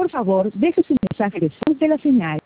Por favor, deje su mensaje después de la señal.